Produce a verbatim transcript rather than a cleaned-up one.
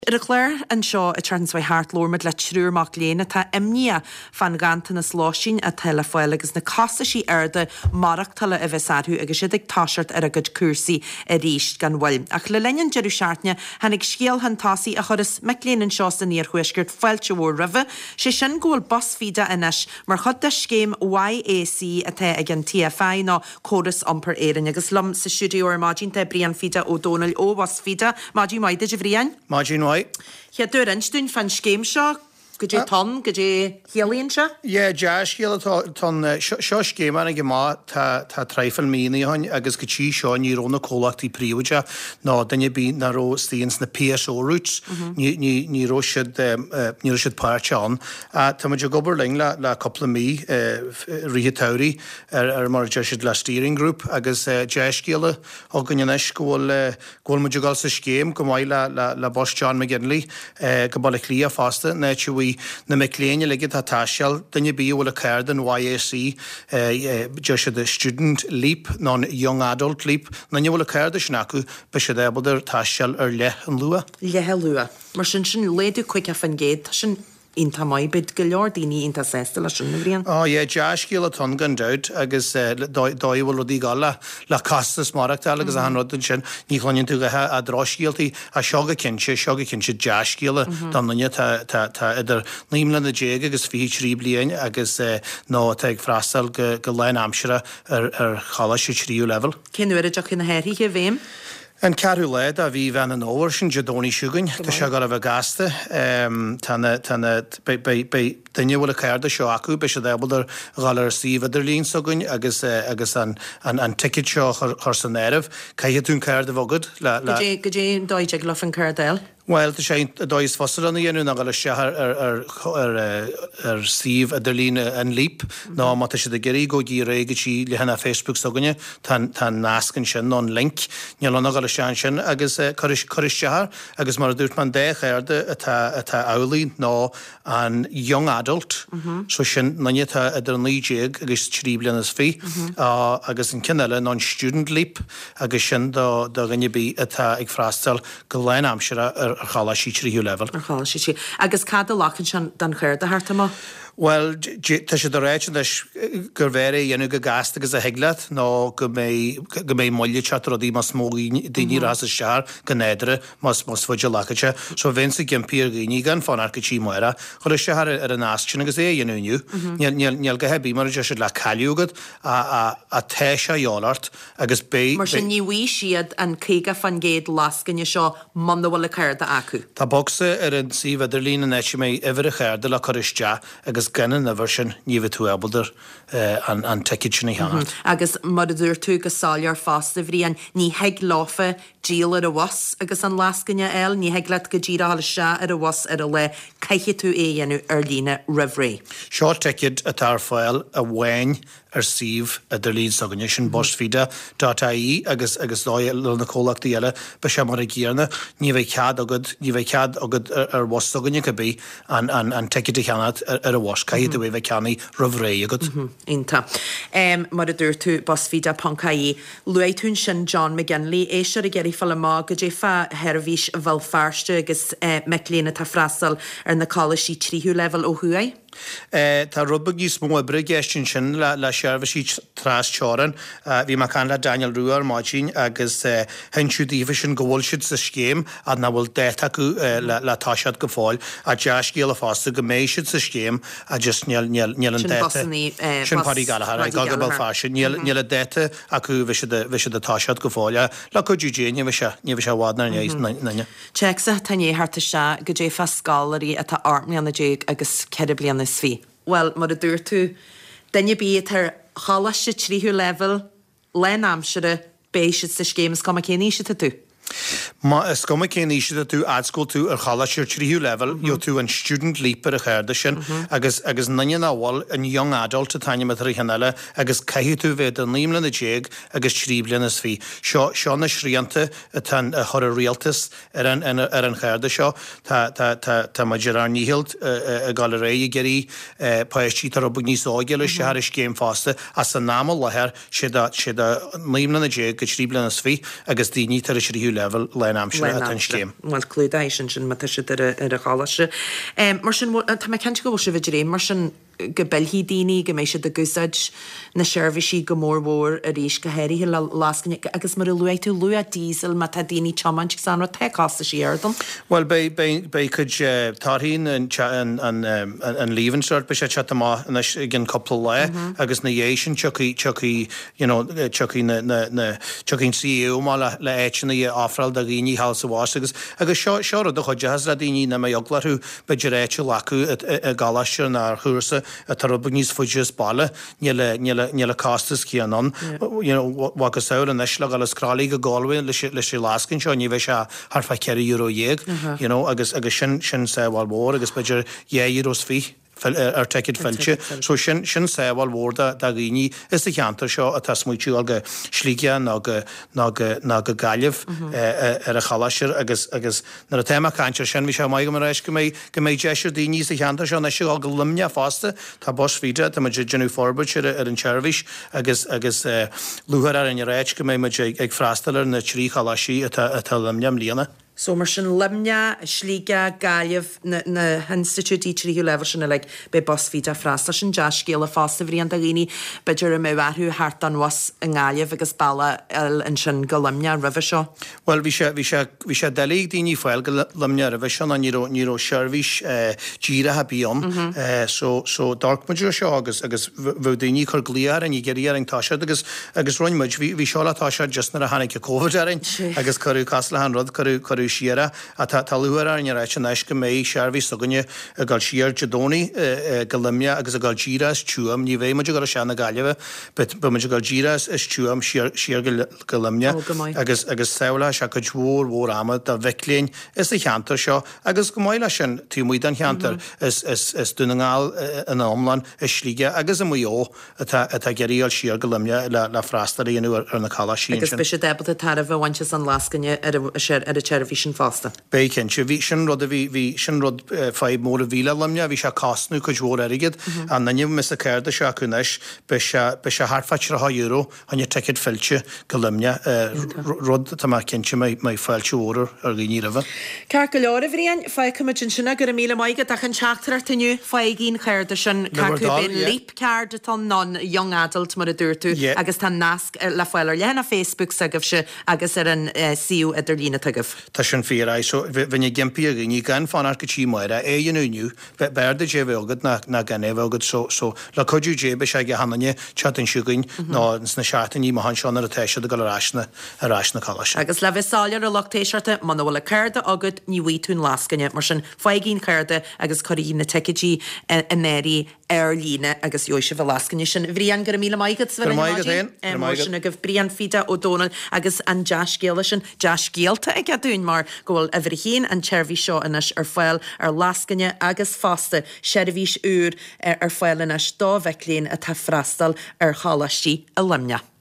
Ar a chléir an seo a transfu hart lormad le trúrmach léna tá imnia fan gantan na slóisín a telefoil agus na casa sí airde marach tala a bheitsáthú agus siad ag táisiart ar a gud cuasaí a ríist gan bhfuil. Ach le leinn jeú seaartne hanig scéal han tásaí a churas me léanaan seo san níor chuisgurt foiilte bhór rih, sé sin ggóil bos fida inis mar chud de scéim Y A C a the ag an T F I ná choras ampar éireann agus lom sa siúdiú ar mágin te brian fida ó Donal ó was fida mágin maide de bhrían? Mágin Ja, dŵr einstún fan sgéim seo, gydé ton, gydé hialín seo? Ie, jas hial ton seo sgéim anna gymá ta treifel mína hon agus gytí seo ní róna cólachtaí príomhide ná danne bí na ró stíons na P S O routes ní róisiid ní róisiid páirteán a tá muid gobar ling le coppla mí ríthe taurí ar mar deisiid le steering group agus jas hial ó ganneis gúil gúil muid gáil sa sgéim go maiid le Boss John McGinley go bala clí a fásta na tuí na mecléine ligid a táisial danne bí bhfuil a caird an Y A C deisiid a student leap ná young adult leap na bhfuil a caird a snacu be sé débal ar táisial ar leth an lua. Lethe lua. Mar sin sin léadú cuic a fan géad sin Inta mai bid go leor daoine inta sésta le sin na bhríon. Á, é, deas cíal a ton gan dúid agus dóibhfuil rudí gála le castas marachta agus a hanrodin sin ní chláinn tú gathe a droscíaltaí a seoga cinse seoga cinse deas cíala don nunne tá idir níomlan na déag agus fí trí bliain agus nó ag freastal go lein amsere ar chala sé tríú level. Cinúir a deach na héirí a bhéim? An carú leid a bhí bhean an óir sin Jadóní siúgain, tá se gar a bheith gasta, daine bhfuil a cairda seo acu, be se débal ar gáil ar síomh idir líon sogain agus an ticket seo chuir san éirih, caiithe tún cairda bhagad le... Go dé dóid ag lof an cairdail? Well, tá sé dóis fosar an dhéanú na gáil seathar ar síomh idir líon an líp, ná má tá sé de geirí go dí réige tí le hena Facebook sogaine tá nascan sin ná link, níl an gáil sean sin agus choris seathar agus mar dúirt man dé chairde atá álaí ná an young adult, so sin nanne tá idir an nídéag agus trí blianas fí agus an cinile ná student leap agus sin do gnne bí atá ag freastal go lein amsere ar chala sí tríú level. Ar chala sí sí. Agus cad a lachan sin dan chuir a harta má? Well, tá sé do réit leis gur bhéir dhéanú go gas agus a heaglaat nó go mé molle chat rodí mas smóí daoine ras a seaar go néidere mas mas fuide lachaite, so bhén sa gimpír gíní gan fánar go tí muire, chuir seaar ar an astin agus é dhéanúniu, níl go hebí mar de se le caiúgad a téis a jóart agus bé... Mar sin níhí siad an céige fan géad lascanne seo man bhfuil a cairda acu. Tá boxa ar an sí idir lína neisi mé ihar a chairda le choiriste agus gannan na version níomh tú ebaldar an teiciid sinna cheanna. Agus mar a dúir tú go sáilear fásta bhríon ní heag láfa díal ar a was agus an lascanne eil, ní heaglaat go ddíra hall se ar a was ar a le caiiche tú é dhéanú ar lína rihré. Seo teiciid a tar fáil a bhhain ar síomh idir líon sogaine sin bostfida .ie agus agus dóil na cólachtaí eile be se mar a gcéarna, ní bheith cead agad ní bheith cead agad ar was sogaine go bí an teiciid a cheannad ar a was caiad a bheith bheith ceannaí rihré agad. Inta. Mar a dúir tú bostfida pancaí, luaid tún sin John McGinley é se a geirí fall má go dé fa hervís bhil fearste agus mecléna tá freastal ar na cálaí tríú level ó thuaid? Tá rubba í smó bre geistin sin le searbhí trás teáran, bhí mar can le Daniel Ruar máidín agus hensiúdífa sin gohfuil siid sa scéim a na bhfuil déit acu le táisiad go fáil a deas cíal a fásta go mééis siid sa scéim a just níl an déite sin parí galachar a gaga bal fásin, níl a déite acu bhí a táisiad go fáile le chu dúdé ní bhí se bhádna nanne. Texa tané harta se go dé fa scalarí a tá armíanna déag agus ceir blian is fí. Well, mar a dúir tú, danne bí tar chala se tríú level len amsere béisiid sa scémas go céní se tú. Ma is goma cén íside tú adscoil tú ar chala siir tríú level, jo tú an student leap ar a chairda sin, agus agus nanne náhil an young adult a taine me tar chanile, agus caiú tú bheith an líimlan a déag agus trí blian is fí. Seo na sríanta a tan a chur a rialtas ar an chairda seo, tá ma Gerard Níhild a gáil ré i geirí páistí tar a bug níos ágeile se har is céim fásta a san námal lethir sé a líimlan a déag go trí blian is fí agus daoine tar a tríú level le lein amsre a tan scéim. Well clúdáéis sin sin mat si ar a chaise. Mar sin tá me ken go se viidir ré mar sin go belhí daoine go mééis se de gusaid na seirbhisí go mórhór a rééis go héirí le láscan agus mar luú tú lu a dísel mat tá daoine chamann san teásta sí airdom. Well bei chud tarhín an líhanseart be sé chat má gin couple le agus na dhééis chuí chuí chucinn C E O má le éitina í áfrail a rií há sa bhá agus agus seo seo a do chu jazz a daoine na mé oglarú beidir réite lacu a galaiste ná chuúsa a tar níos fuidir balle níle castas cíanan wagus saoir an eisle gal scrálí go gáilhain le sé láscinn seo ní bheith se th fe ceir euro dhéag agus agus sin sin sáhil mór agus beidir dhé euros fi ar teid fellse, so sin sin sáhil mórda da rií is a cheantar seo a tasmuitiú aga slíige ná go galibh ar a chalaisiir agus agus nar a téime caiintear sin bhí se mai go mar éis go méid go méid deisiir daoní a cheantar seo na se go lumne fásta tá bos víide tá genú forbeir ar an tseirbhís agus agus luthar ar an réit go méid ag freistallar na trí chalaisií atá lumneam líana. So mar sin limne, slíige, galibh na institutí tríú lever sinna le be bosví a frasta sin deas céal a fásta bhrí an a rií beidir mé bharthú hart an was an gáileh agus bailla an sin go limne rih seo. Well bhí sé deigh daoine fáil go limne rih seo an níró seirbhís díra a bíon so darkmuidir seo agus agus bh daoine chu glíar an í geiríar an táisiid agus agus roiinmuid bhí seola táisiid just nar a hanig cóhadearin agus choú casla an rud choú siara a talúar ar an réit an eis go méid searbhí soganne a gáil siar jadóní go limne agus a gáil díras túam ní bhéh meidir go seanna gaiileh, be meidir gáil díras is túam siar go limne agus agus saola se go dhór mhór ama a bheicléin is a cheantar seo agus go maiile sin tú muid an cheantar is dunaáil an amlan is slíige agus a muo atá geiríil siar go limne le freistal íonú ar na chalasí. Agus be sé debal a tar a bhhainte an láscanne ar a tseirbhí sin fásta. Bécinn se bhí sin rud a bhí sin rud feib mór a bhíle limne, bhí se casnú go dhór airigid an nanim mis a céirda se chunéis be se hartfaitir a euro an teid fillte go limne rud tá cinnte mé fáilte óir ar líní rah. Cear go leir a bhríon fe cumid sinna gur míle maigad a an teachtar teniu fe ginn chéirda sin bin líp ceirda tá non young adult mar a dúirtú agus tá nasc le fáilir lena Facebook sagah se agus ar an siú idir lína tugah. Sin fi so vinne gimpi ní gan fanar go tí maire é dionúniu berde sé bhegad na gan éhgad so so le chuú débe se ge hanne chatin siúgain ná na seaartaní má han seanna a teise a go ráisna a ráisna chala. Agus le bheitsáir a lochtéisiirte man bhfuil ceirde agad níhí tún láscanne mar sin foiigín ceirde agus choí na teidí anéí ar líne agus jo se bh láscanne sin bhrí an go míle maigad sin a goh brían fida ó Donald agus an deascéala sin deascéalta ag a dún mar gohfuil a bhir chéan an tseirbhí seo inis ar fáil ar láscanne agus fásta seirbhís úr ar fáil inis dá bheicléin a tá freistal ar chalaistí a limne.